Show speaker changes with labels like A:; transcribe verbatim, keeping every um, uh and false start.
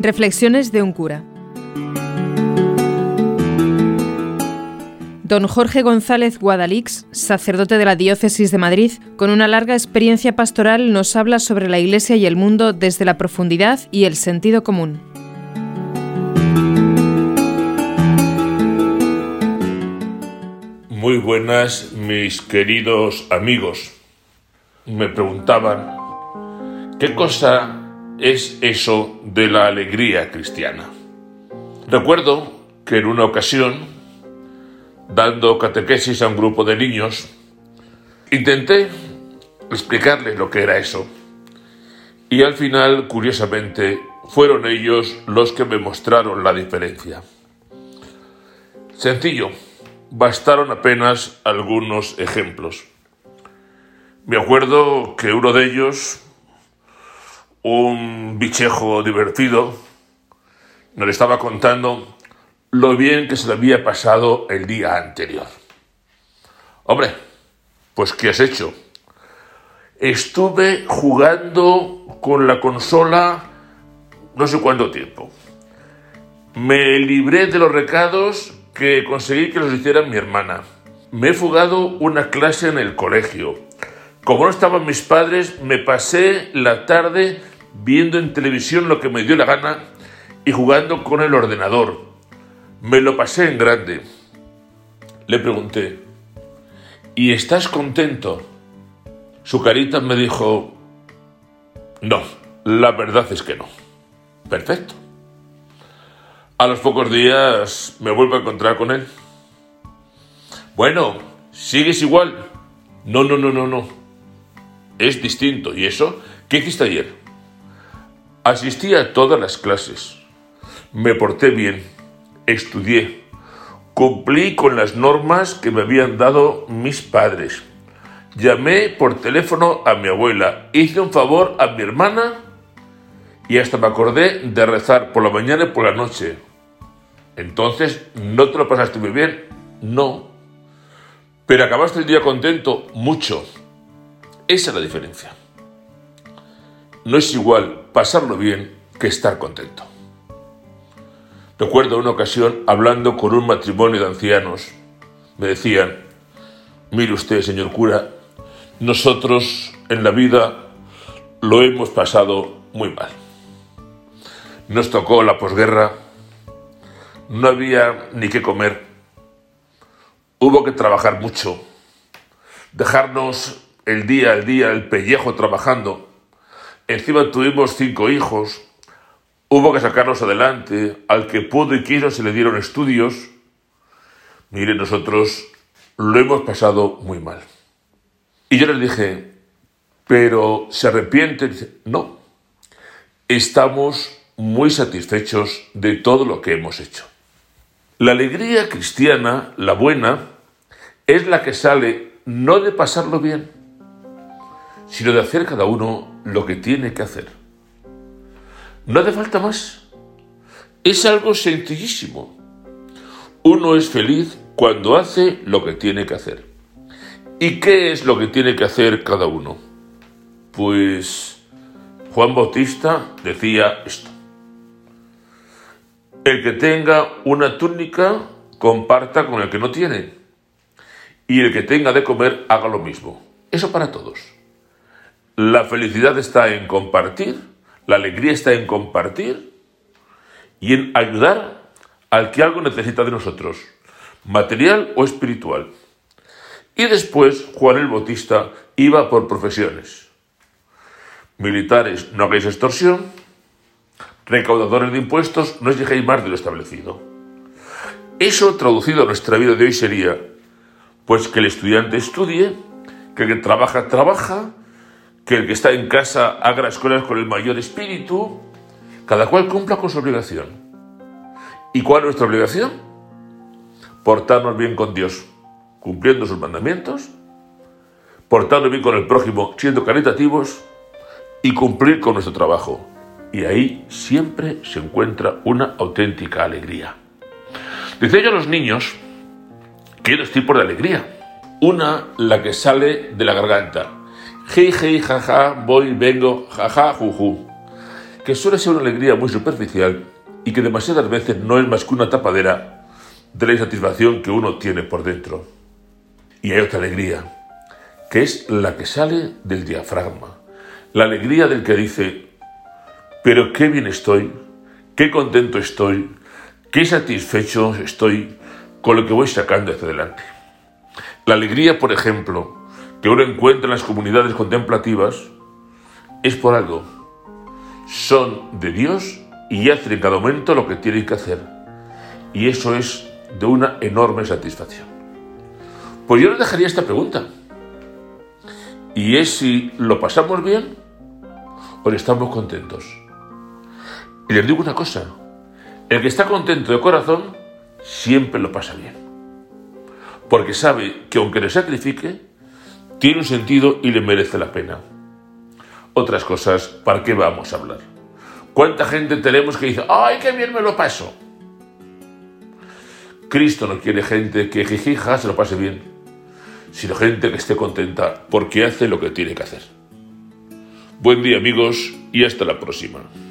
A: Reflexiones de un cura. Don Jorge González Guadalix, sacerdote de la Diócesis de Madrid, con una larga experiencia pastoral, nos habla sobre la Iglesia y el mundo desde la profundidad y el sentido común.
B: Muy buenas, mis queridos amigos. Me preguntaban, ¿qué cosa es eso de la alegría cristiana? Recuerdo que en una ocasión, dando catequesis a un grupo de niños, intenté explicarles lo que era eso. Y al final, curiosamente, fueron ellos los que me mostraron la diferencia. Sencillo, bastaron apenas algunos ejemplos. Me acuerdo que uno de ellos, un bichejo divertido, nos estaba contando lo bien que se le había pasado el día anterior. Hombre, pues ¿qué has hecho? Estuve jugando con la consola no sé cuánto tiempo. Me libré de los recados que conseguí que los hiciera mi hermana. Me he fugado una clase en el colegio. Como no estaban mis padres, me pasé la tarde viendo en televisión lo que me dio la gana y jugando con el ordenador. Me lo pasé en grande. Le pregunté, ¿y estás contento? Su carita me dijo, no, la verdad es que no. Perfecto. A los pocos días me vuelvo a encontrar con él. Bueno, ¿sigues igual? No, no, no, no, no. Es distinto. ¿Y eso? ¿Qué hiciste ayer? Asistí a todas las clases. Me porté bien. Estudié, cumplí con las normas que me habían dado mis padres. Llamé por teléfono a mi abuela, hice un favor a mi hermana y hasta me acordé de rezar por la mañana y por la noche. Entonces, ¿no te lo pasaste muy bien? No. ¿Pero acabaste el día contento? Mucho. Esa es la diferencia. No es igual pasarlo bien que estar contento. Recuerdo una ocasión hablando con un matrimonio de ancianos. Me decían, mire usted, señor cura, nosotros en la vida lo hemos pasado muy mal. Nos tocó la posguerra, no había ni qué comer, hubo que trabajar mucho, dejarnos el día al día el pellejo trabajando. Encima tuvimos cinco hijos. Hubo que sacarlos adelante, al que pudo y quiso se le dieron estudios. Mire, nosotros lo hemos pasado muy mal. Y yo les dije, ¿pero se arrepienten? Dice, no, estamos muy satisfechos de todo lo que hemos hecho. La alegría cristiana, la buena, es la que sale no de pasarlo bien, sino de hacer cada uno lo que tiene que hacer. No hace falta más. Es algo sencillísimo. Uno es feliz cuando hace lo que tiene que hacer. ¿Y qué es lo que tiene que hacer cada uno? Pues Juan Bautista decía esto. El que tenga una túnica, comparta con el que no tiene. Y el que tenga de comer, haga lo mismo. Eso para todos. La felicidad está en compartir. La alegría está en compartir y en ayudar al que algo necesita de nosotros, material o espiritual. Y después Juan el Bautista iba por profesiones. Militares, no hagáis extorsión. Recaudadores de impuestos, no exijéis más de lo establecido. Eso traducido a nuestra vida de hoy sería, pues que el estudiante estudie, que el que trabaja, trabaja, que el que está en casa haga las cosas con el mayor espíritu, cada cual cumpla con su obligación. ¿Y cuál es nuestra obligación? Portarnos bien con Dios, cumpliendo sus mandamientos, portarnos bien con el prójimo, siendo caritativos, y cumplir con nuestro trabajo. Y ahí siempre se encuentra una auténtica alegría. Dice yo a los niños que hay dos tipos de alegría. Una, la que sale de la garganta. Ji, ji, jaja, voy, vengo, jaja, juju. que suele ser una alegría muy superficial y que demasiadas veces no es más que una tapadera de la insatisfacción que uno tiene por dentro. Y hay otra alegría, que es la que sale del diafragma, la alegría del que dice: pero qué bien estoy, qué contento estoy, qué satisfecho estoy con lo que voy sacando hacia adelante. La alegría, por ejemplo, que uno encuentra en las comunidades contemplativas es por algo. Son de Dios y hacen en cada momento lo que tienen que hacer. Y eso es de una enorme satisfacción. Pues yo les dejaría esta pregunta. Y es si lo pasamos bien o estamos contentos. Y les digo una cosa. El que está contento de corazón siempre lo pasa bien. Porque sabe que aunque le sacrifique, tiene un sentido y le merece la pena. Otras cosas, ¿para qué vamos a hablar? ¿Cuánta gente tenemos que dice: ¡ay, qué bien me lo paso! Cristo no quiere gente que jijija se lo pase bien, sino gente que esté contenta porque hace lo que tiene que hacer. Buen día, amigos, y hasta la próxima.